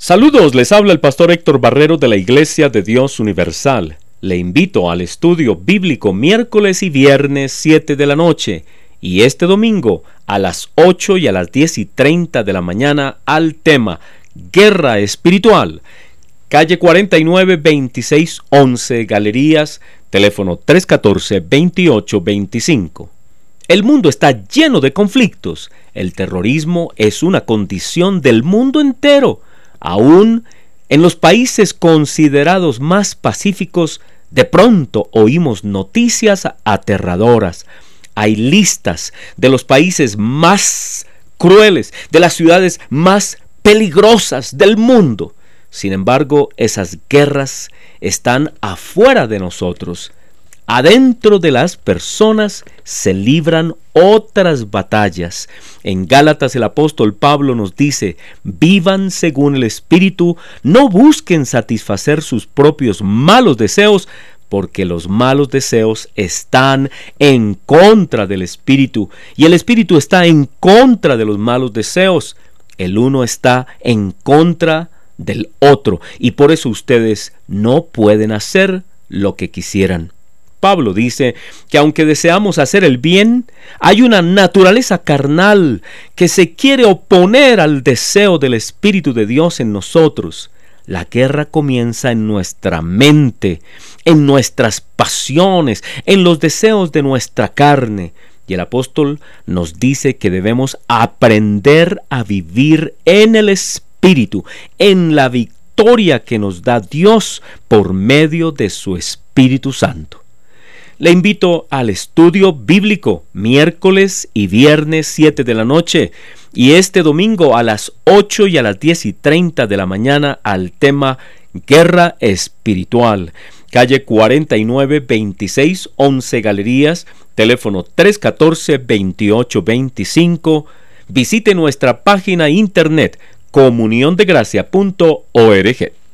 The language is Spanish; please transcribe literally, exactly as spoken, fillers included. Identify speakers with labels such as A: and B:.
A: Saludos, les habla el pastor Héctor Barrero de la Iglesia de Dios Universal. Le invito al estudio bíblico miércoles y viernes siete de la noche y este domingo a las ocho y a las diez y treinta de la mañana al tema Guerra Espiritual. Calle cuarenta y nueve, veintiséis once, Galerías, teléfono tres uno cuatro, dos ocho dos cinco. El mundo está lleno de conflictos. El terrorismo es una condición del mundo entero. Aún en los países considerados más pacíficos, de pronto oímos noticias aterradoras. Hay listas de los países más crueles, de las ciudades más peligrosas del mundo. Sin embargo, esas guerras están afuera de nosotros. Adentro de las personas se libran otras batallas. En Gálatas el apóstol Pablo nos dice: vivan según el Espíritu, no busquen satisfacer sus propios malos deseos, porque los malos deseos están en contra del Espíritu, y el Espíritu está en contra de los malos deseos. El uno está en contra del otro, y por eso ustedes no pueden hacer lo que quisieran. Pablo dice que aunque deseamos hacer el bien, hay una naturaleza carnal que se quiere oponer al deseo del Espíritu de Dios en nosotros. La guerra comienza en nuestra mente, en nuestras pasiones, en los deseos de nuestra carne. Y el apóstol nos dice que debemos aprender a vivir en el Espíritu, en la victoria que nos da Dios por medio de su Espíritu Santo. Le invito al estudio bíblico miércoles y viernes siete de la noche y este domingo a las ocho y a las diez y treinta de la mañana al tema Guerra Espiritual. Calle cuarenta y nueve, veintiséis once, Galerías, teléfono tres uno cuatro, dos ocho dos cinco. Visite nuestra página internet comunión de gracia punto org.